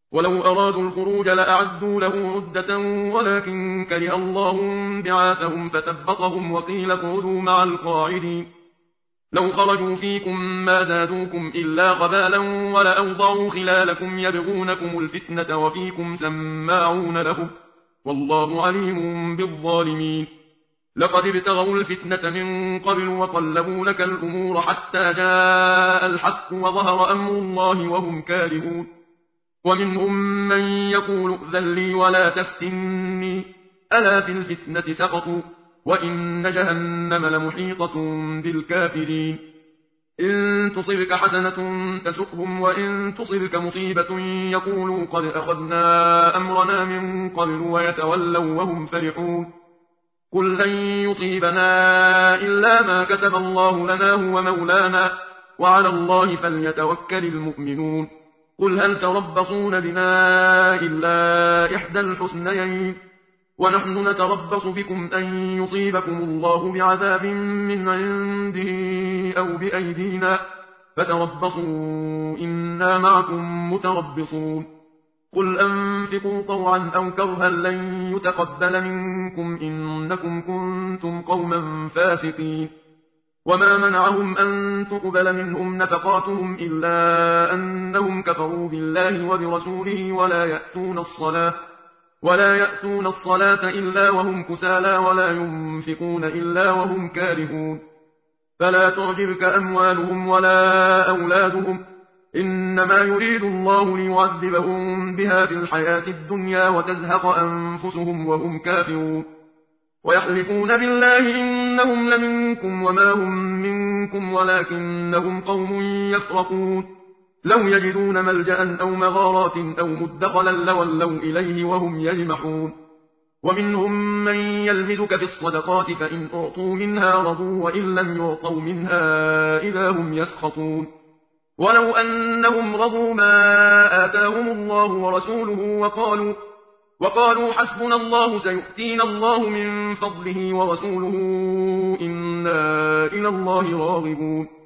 ولو أرادوا الخروج لأعدوا له عدة ولكن كره الله بعاثهم فثبطهم وقيل اقعدوا مع القاعدين. لو خرجوا فيكم ما زادوكم إلا خبالا ولأوضعوا خلالكم يبغونكم الفتنة وفيكم سماعون لهم والله عليم بالظالمين. لقد ابتغوا الفتنة من قبل وقلبوا لك الأمور حتى جاء الحق وظهر أمر الله وهم كارهون. ومنهم من يقول ائذن لي ولا تفتني ألا في الفتنة سقطوا وإن جهنم لمحيطة بالكافرين. إن تصبك حسنة تسؤهم وإن تصبك مصيبة يقولوا قد أخذنا أمرنا من قبل ويتولوا وهم فرحون. قل لن يصيبنا إلا ما كتب الله لنا هو مولانا وعلى الله فليتوكل المؤمنون. قل هل تربصون بنا إلا إحدى الحسنيين ونحن نتربص بكم أن يصيبكم الله بعذاب من عنده أو بأيدينا فتربصوا إنا معكم متربصون. قل أنفقوا طوعا أو كرها لن يتقبل منكم إنكم كنتم قوما فاسقين. وما منعهم أن تقبل منهم نفقاتهم إلا أنهم كفروا بالله وبرسوله ولا يأتون الصلاة إلا وهم كسالى ولا ينفقون إلا وهم كارهون. فلا تعجبك أموالهم ولا أولادهم إنما يريد الله ليعذبهم بها في الحياة الدنيا وتزهق أنفسهم وهم كافرون. ويحلفون بالله إنهم لمنكم وما هم منكم ولكنهم قوم يفرقون. لو يجدون ملجأ أو مغارات أو مدخلا لولوا إليه وهم يجمحون. ومنهم من يلمزك في الصدقات فإن أعطوا منها رضوا وإن لم يعطوا منها إذا هم يسخطون. ولو أنهم رضوا ما آتاهم الله ورسوله وقالوا حسبنا الله سيؤتينا الله من فضله ورسوله إنا إلى الله راغبون.